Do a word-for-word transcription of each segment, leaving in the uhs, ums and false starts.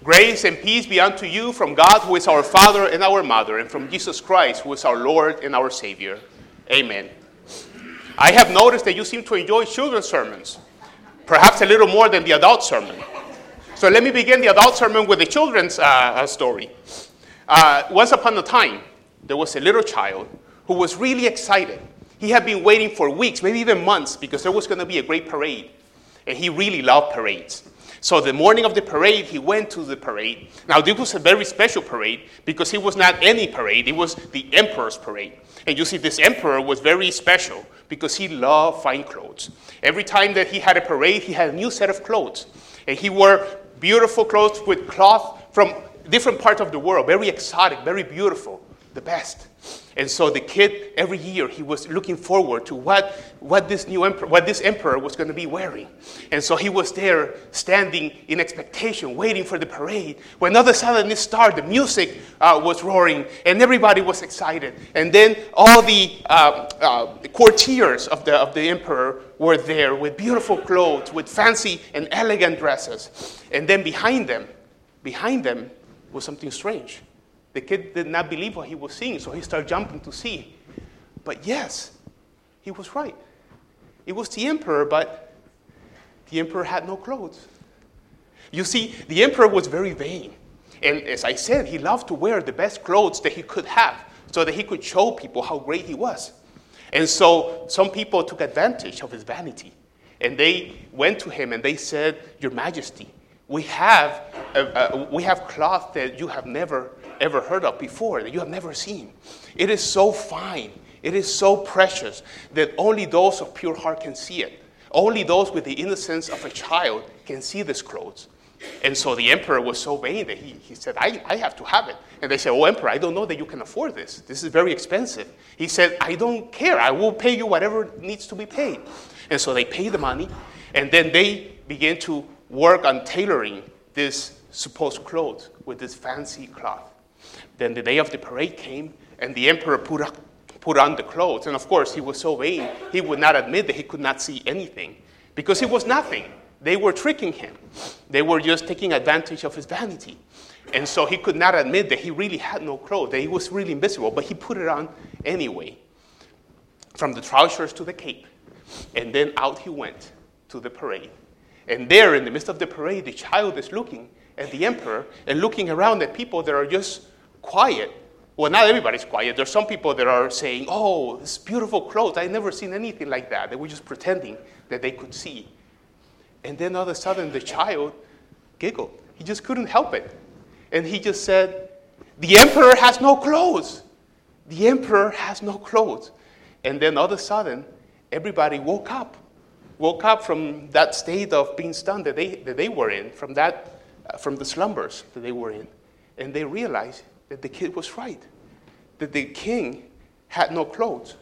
Grace and peace be unto you from God, who is our Father and our Mother, and from Jesus Christ, who is our Lord and our Savior. Amen. I have noticed that you seem to enjoy children's sermons, perhaps a little more than the adult sermon. So let me begin the adult sermon with the children's uh, story. Uh, once upon a time, there was a little child who was really excited. He had been waiting for weeks, maybe even months, because there was going to be a great parade. And he really loved parades. So the morning of the parade, he went to the parade. Now, this was a very special parade because it was not any parade. It was the emperor's parade. And you see, this emperor was very special because he loved fine clothes. Every time that he had a parade, he had a new set of clothes. And he wore beautiful clothes with cloth from different parts of the world, very exotic, very beautiful, the best. And so the kid, every year, he was looking forward to what, what this new emperor, what this emperor was going to be wearing. And so he was there, standing in expectation, waiting for the parade. When all of a sudden it started, the music uh, was roaring, and everybody was excited. And then all the uh, uh, courtiers of the of the emperor were there with beautiful clothes, with fancy and elegant dresses. And then behind them, behind them was something strange. The kid did not believe what he was seeing, so he started jumping to see. But yes, he was right. It was the emperor, but the emperor had no clothes. You see, the emperor was very vain. And as I said, he loved to wear the best clothes that he could have so that he could show people how great he was. And so some people took advantage of his vanity. And they went to him and they said, "Your Majesty, we have, a, a, we have cloth that you have never ever heard of before, that you have never seen. It is so fine, it is so precious that only those of pure heart can see it. Only those with the innocence of a child can see this clothes." And so the emperor was so vain that he, he said, I, I have to have it. And they said, "Oh, emperor, I don't know that you can afford this. This is very expensive." He said, "I don't care. I will pay you whatever needs to be paid." And so they paid the money, and then they began to work on tailoring this supposed clothes with this fancy cloth. Then the day of the parade came, and the emperor put, up, put on the clothes. And of course, he was so vain, he would not admit that he could not see anything, because it was nothing. They were tricking him. They were just taking advantage of his vanity. And so he could not admit that he really had no clothes, that he was really invisible, but he put it on anyway, from the trousers to the cape. And then out he went to the parade. And there, in the midst of the parade, the child is looking at the emperor and looking around at people that are just quiet. Well, not everybody's quiet. There's some people that are saying, "Oh, this beautiful clothes. I've never seen anything like that." They were just pretending that they could see. And then all of a sudden, the child giggled. He just couldn't help it. And he just said, "The emperor has no clothes. The emperor has no clothes." And then all of a sudden, everybody woke up. Woke up from that state of being stunned that they, that they were in, from, that, uh, from the slumbers that they were in. And they realized that the kid was right, that the king had no clothes.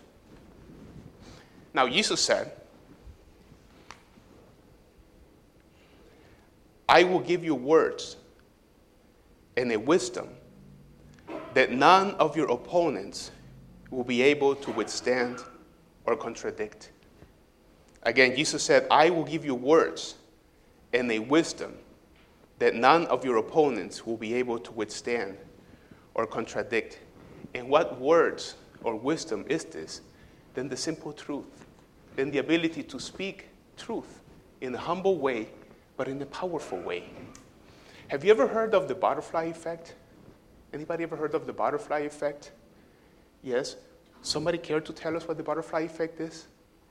Now, Jesus said, "I will give you words and a wisdom that none of your opponents will be able to withstand or contradict." Again, Jesus said, "I will give you words and a wisdom that none of your opponents will be able to withstand or contradict." And what words or wisdom is this? Then the simple truth. Then the ability to speak truth in a humble way, but in a powerful way. Have you ever heard of the butterfly effect? Anybody ever heard of the butterfly effect? Yes? Somebody care to tell us what the butterfly effect is?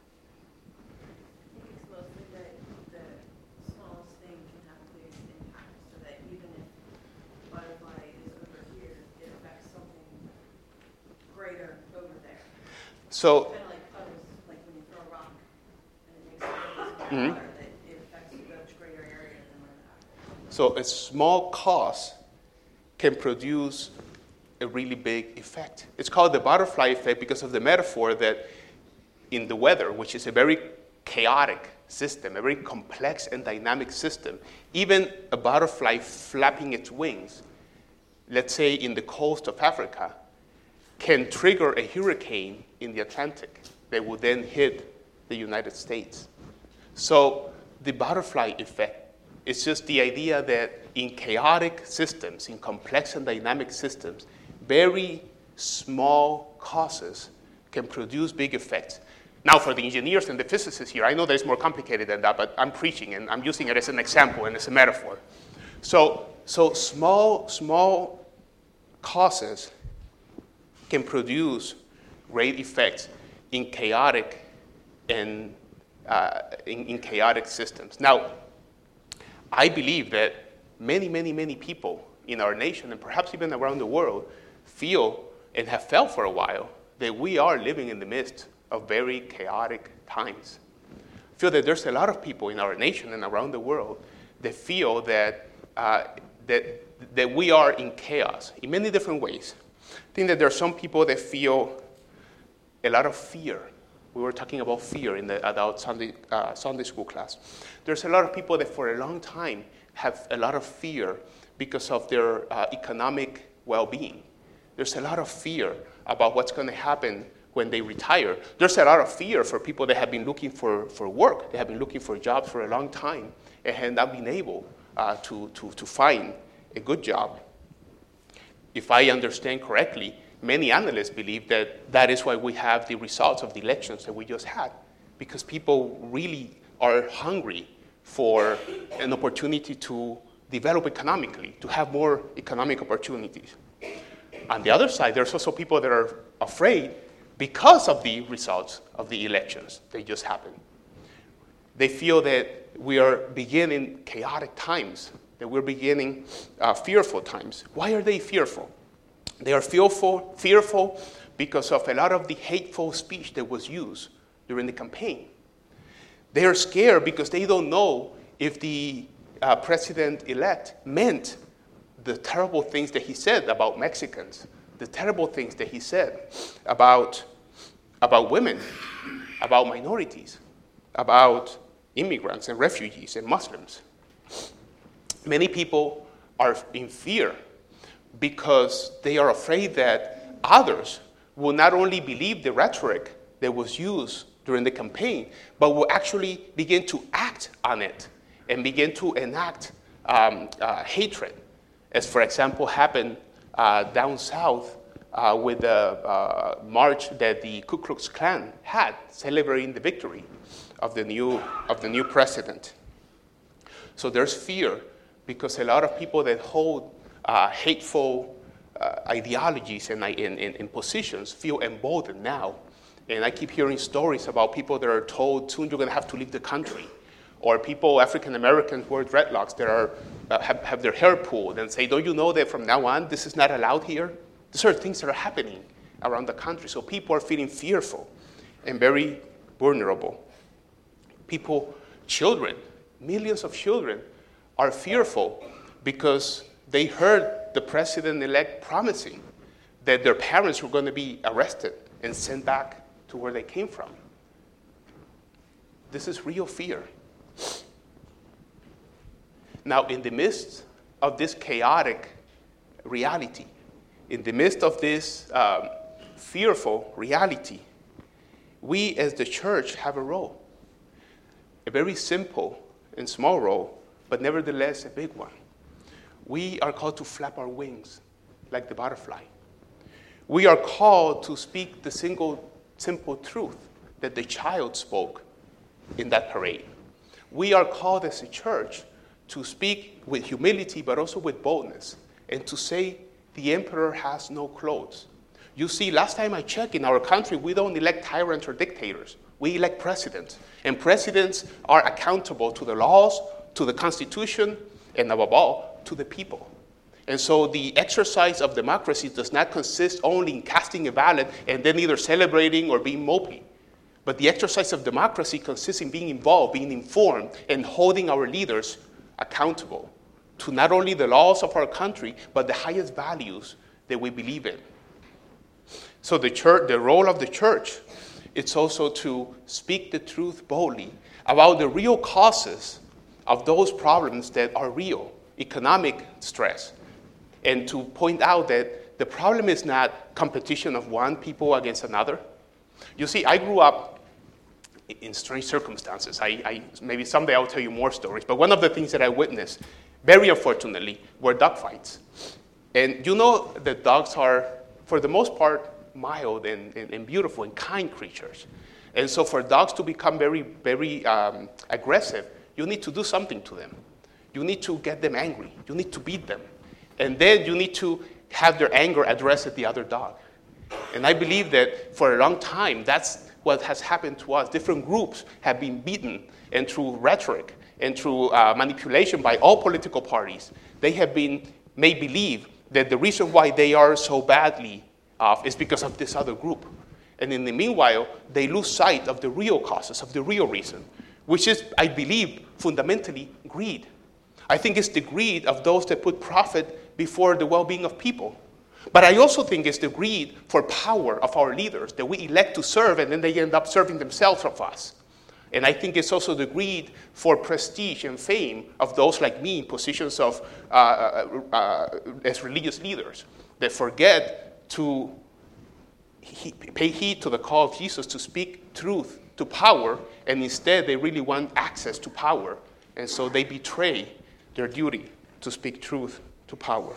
So, kind of like puddles, like when you throw a rock and it makes a mm-hmm. water, that it affects a much greater area than where the So a small cause can produce a really big effect. It's called the butterfly effect because of the metaphor that in the weather, which is a very chaotic system, a very complex and dynamic system, even a butterfly flapping its wings, let's say in the coast of Africa, can trigger a hurricane in the Atlantic that would then hit the United States. So the butterfly effect It's just the idea that in chaotic systems, in complex and dynamic systems, very small causes can produce big effects. Now, for the engineers and the physicists here, I know that it's more complicated than that, but I'm preaching and I'm using it as an example and as a metaphor. So, so small, small causes can produce great effects in chaotic and uh, in, in chaotic systems. Now, I believe that many, many, many people in our nation, and perhaps even around the world, feel and have felt for a while that we are living in the midst of very chaotic times. I feel that there's a lot of people in our nation and around the world that feel that, uh, that, that we are in chaos in many different ways. I think that there are some people that feel a lot of fear. We were talking about fear in the adult Sunday, uh, Sunday school class. There's a lot of people that for a long time have a lot of fear because of their uh, economic well-being. There's a lot of fear about what's going to happen when they retire. There's a lot of fear for people that have been looking for, for work. They have been looking for jobs for a long time and have not been able uh, to, to, to find a good job. If I understand correctly, many analysts believe that that is why we have the results of the elections that we just had, because people really are hungry for an opportunity to develop economically, to have more economic opportunities. On the other side, there's also people that are afraid because of the results of the elections that just happened. They feel that we are beginning chaotic times, that we're beginning uh, fearful times. Why are they fearful? They are fearful, fearful because of a lot of the hateful speech that was used during the campaign. They are scared because they don't know if the uh, president-elect meant the terrible things that he said about Mexicans, the terrible things that he said about, about women, about minorities, about immigrants and refugees and Muslims. Many people are in fear because they are afraid that others will not only believe the rhetoric that was used during the campaign, but will actually begin to act on it and begin to enact um, uh, hatred, as, for example, happened uh, down south uh, with the uh, march that the Ku Klux Klan had, celebrating the victory of the new, of the new president. So there's fear because a lot of people that hold uh, hateful uh, ideologies and, and, and positions feel emboldened now. And I keep hearing stories about people that are told, soon you're going to have to leave the country. Or people, African Americans wear dreadlocks that are, uh, have, have their hair pulled and say, don't you know that from now on this is not allowed here? These are things that are happening around the country. So people are feeling fearful and very vulnerable. People, children, millions of children are fearful because they heard the president-elect promising that their parents were going to be arrested and sent back to where they came from. This is real fear. Now, in the midst of this chaotic reality, in the midst of this um, fearful reality, we as the church have a role, a very simple and small role, but nevertheless a big one. We are called to flap our wings like the butterfly. We are called to speak the single simple truth that the child spoke in that parade. We are called as a church to speak with humility, but also with boldness, and to say the emperor has no clothes. You see, last time I checked, in our country, we don't elect tyrants or dictators. We elect presidents. And presidents are accountable to the laws, to the Constitution, and above all, to the people. And so the exercise of democracy does not consist only in casting a ballot and then either celebrating or being mopey. But the exercise of democracy consists in being involved, being informed, and holding our leaders accountable to not only the laws of our country, but the highest values that we believe in. So the church, the role of the church, it's also to speak the truth boldly about the real causes of those problems that are real, economic stress, and to point out that the problem is not competition of one people against another. You see, I grew up in strange circumstances. I, I, maybe someday I'll tell you more stories, but one of the things that I witnessed, very unfortunately, were dog fights. And you know that dogs are, for the most part, mild and, and, and beautiful and kind creatures. And so for dogs to become very, very um, aggressive, you need to do something to them. You need to get them angry. You need to beat them. And then you need to have their anger addressed at the other dog. And I believe that for a long time, that's what has happened to us. Different groups have been beaten, and through rhetoric and through uh, manipulation by all political parties, they have been made believe that the reason why they are so badly off is because of this other group. And in the meanwhile, they lose sight of the real causes, of the real reason, which is, I believe, fundamentally greed. I think it's the greed of those that put profit before the well-being of people. But I also think it's the greed for power of our leaders that we elect to serve, and then they end up serving themselves of us. And I think it's also the greed for prestige and fame of those like me in positions of uh, uh, uh, as religious leaders that forget to he, pay heed to the call of Jesus to speak truth to power, and instead they really want access to power. And so they betray their duty to speak truth to power.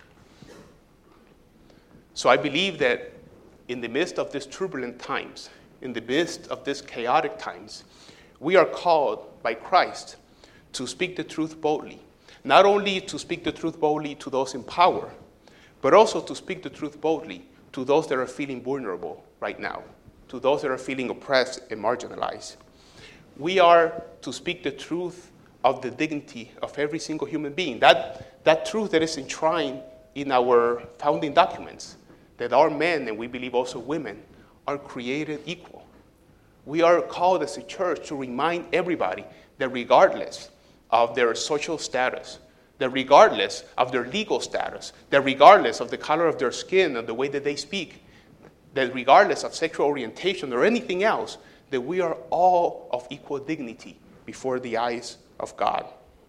So I believe that in the midst of these turbulent times, in the midst of these chaotic times, we are called by Christ to speak the truth boldly. Not only to speak the truth boldly to those in power, but also to speak the truth boldly to those that are feeling vulnerable right now, to those that are feeling oppressed and marginalized. We are to speak the truth of the dignity of every single human being. That, that truth that is enshrined in our founding documents, that our men, and we believe also women, are created equal. We are called as a church to remind everybody that regardless of their social status, that regardless of their legal status, that regardless of the color of their skin and the way that they speak, that regardless of sexual orientation or anything else, that we are all of equal dignity before the eyes of God.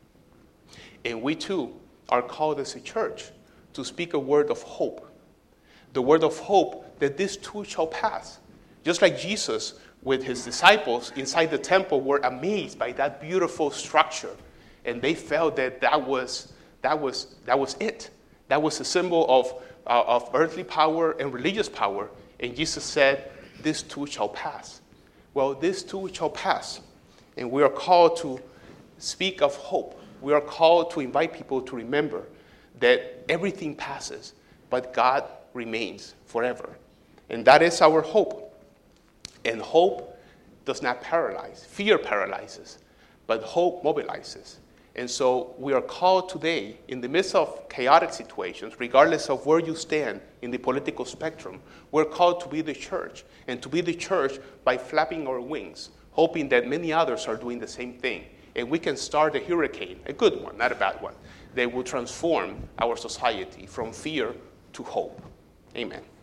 And we too are called as a church to speak a word of hope. The word of hope that this too shall pass. Just like Jesus with his disciples inside the temple were amazed by that beautiful structure. And they felt that that was, that was, that was it. That was a symbol of, uh, of earthly power and religious power. And Jesus said, this too shall pass. Well, this too shall pass. And we are called to speak of hope. We are called to invite people to remember that everything passes, but God remains forever. And that is our hope. And hope does not paralyze. Fear paralyzes, but hope mobilizes. And so we are called today, in the midst of chaotic situations, regardless of where you stand in the political spectrum, we're called to be the church, and to be the church by flapping our wings, hoping that many others are doing the same thing. And we can start a hurricane, a good one, not a bad one, that will transform our society from fear to hope. Amen.